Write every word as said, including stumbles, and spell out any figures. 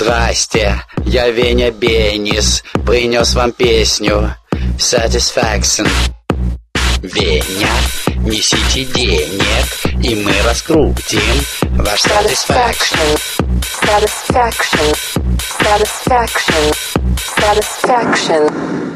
Здрасте, я Веня Бенис, принес вам песню Satisfaction. Веня, несите денег, и мы раскрутим ваш Satisfaction. Satisfaction. Satisfaction. Satisfaction.